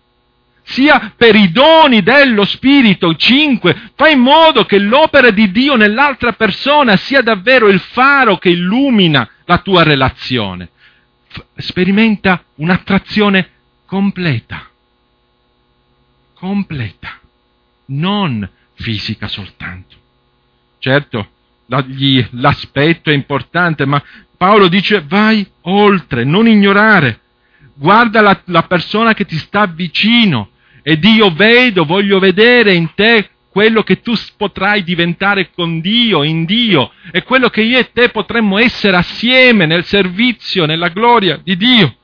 B: sia per i doni dello Spirito. Cinque, fai in modo che l'opera di Dio nell'altra persona sia davvero il faro che illumina la tua relazione. Sperimenta un'attrazione completa, completa, non fisica soltanto. Certo, gli, l'aspetto è importante, ma Paolo dice vai oltre, non ignorare. Guarda la, la persona che ti sta vicino ed io vedo, voglio vedere in te quello che tu potrai diventare con Dio, in Dio, e quello che io e te potremmo essere assieme nel servizio, nella gloria di Dio.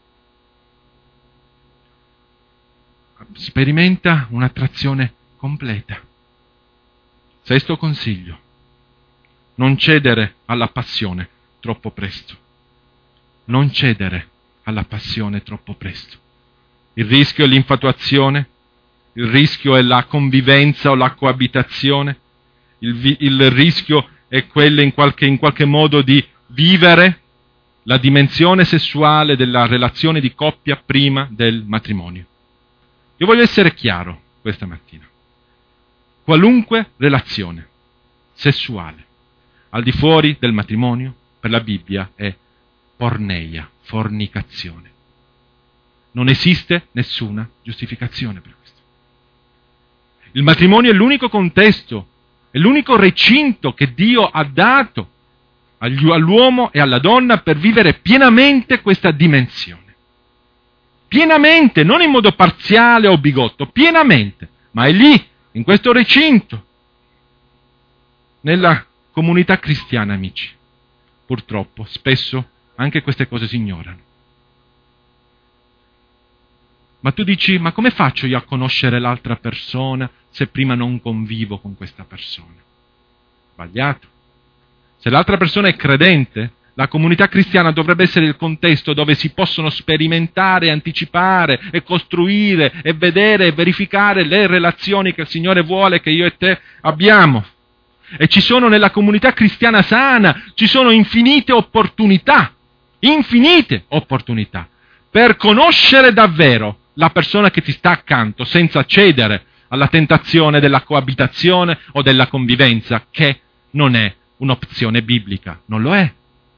B: Sperimenta un'attrazione completa. Sesto consiglio: non cedere alla passione troppo presto. Non cedere alla passione troppo presto. Il rischio è l'infatuazione. Il rischio è la convivenza o la coabitazione, il, vi, il rischio è quello in qualche, in qualche modo di vivere la dimensione sessuale della relazione di coppia prima del matrimonio. Io voglio essere chiaro questa mattina. Qualunque relazione sessuale al di fuori del matrimonio, per la Bibbia è porneia, fornicazione. Non esiste nessuna giustificazione per questo. Il matrimonio è l'unico contesto, è l'unico recinto che Dio ha dato all'uomo e alla donna per vivere pienamente questa dimensione. Pienamente, non in modo parziale o bigotto, pienamente. Ma è lì, in questo recinto. Nella comunità cristiana, amici, purtroppo, spesso anche queste cose si ignorano. Ma tu dici, ma come faccio io a conoscere l'altra persona se prima non convivo con questa persona? Sbagliato. Se l'altra persona è credente, la comunità cristiana dovrebbe essere il contesto dove si possono sperimentare, anticipare e costruire e vedere e verificare le relazioni che il Signore vuole che io e te abbiamo. E ci sono nella comunità cristiana sana, ci sono infinite opportunità, infinite opportunità per conoscere davvero la persona che ti sta accanto senza cedere alla tentazione della coabitazione o della convivenza, che non è un'opzione biblica, non lo è.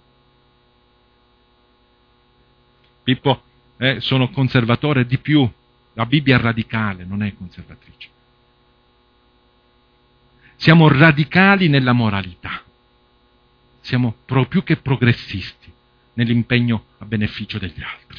B: Pippo, eh, sono conservatore di più, la Bibbia è radicale, non è conservatrice. Siamo radicali nella moralità, siamo pro più che progressisti nell'impegno a beneficio degli altri.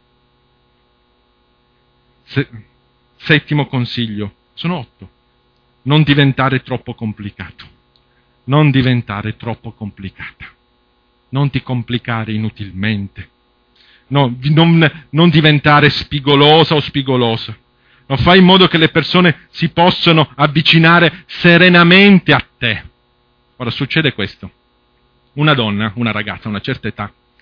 B: Se, settimo consiglio, sono otto. Non diventare troppo complicato. Non diventare troppo complicata. Non ti complicare inutilmente. No, non, non diventare spigolosa o spigoloso. No, fai in modo che le persone si possano avvicinare serenamente a te. Ora succede questo. Una donna, una ragazza a una certa età,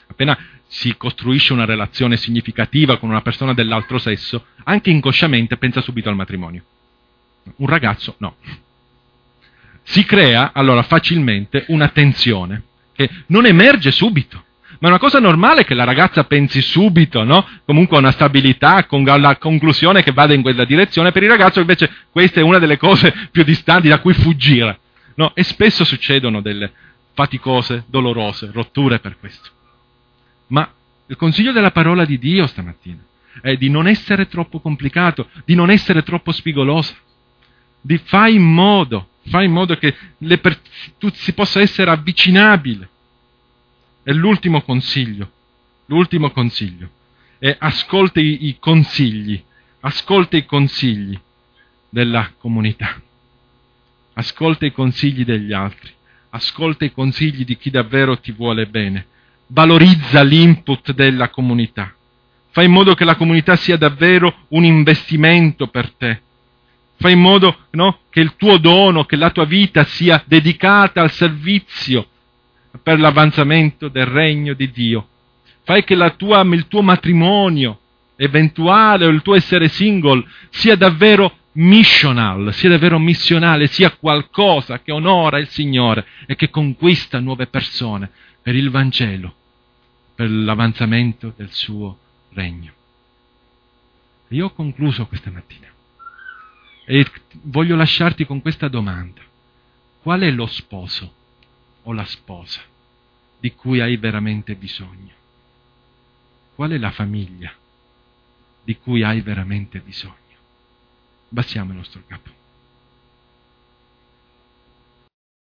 B: Appena si costruisce una relazione significativa con una persona dell'altro sesso, anche inconsciamente pensa subito al matrimonio. Un ragazzo no. Si crea allora facilmente una tensione che non emerge subito, ma è una cosa normale che la ragazza pensi subito, no? Comunque a una stabilità, con la conclusione che vada in quella direzione. Per il ragazzo invece questa è una delle cose più distanti da cui fuggire, no? E spesso succedono delle faticose, dolorose rotture per questo. Ma il consiglio della parola di Dio stamattina è di non essere troppo complicato, di non essere troppo spigolosa, di fai in modo, fai in modo che le per- tu si possa essere avvicinabile. E l'ultimo consiglio, l'ultimo consiglio è ascolta i, i consigli, ascolta i consigli della comunità, ascolta i consigli degli altri, ascolta i consigli di chi davvero ti vuole bene, valorizza l'input della comunità, fai in modo che la comunità sia davvero un investimento per te. Fai in modo, no, che il tuo dono, che la tua vita sia dedicata al servizio per l'avanzamento del regno di Dio. Fai che la tua, il tuo matrimonio eventuale o il tuo essere single sia davvero missional, sia davvero missionale, sia qualcosa che onora il Signore e che conquista nuove persone per il Vangelo, per l'avanzamento del suo regno. Io ho concluso questa mattina. E voglio lasciarti con questa domanda. Qual è lo sposo o la sposa di cui hai veramente bisogno? Qual è la famiglia di cui hai veramente bisogno? Bassiamo il nostro capo.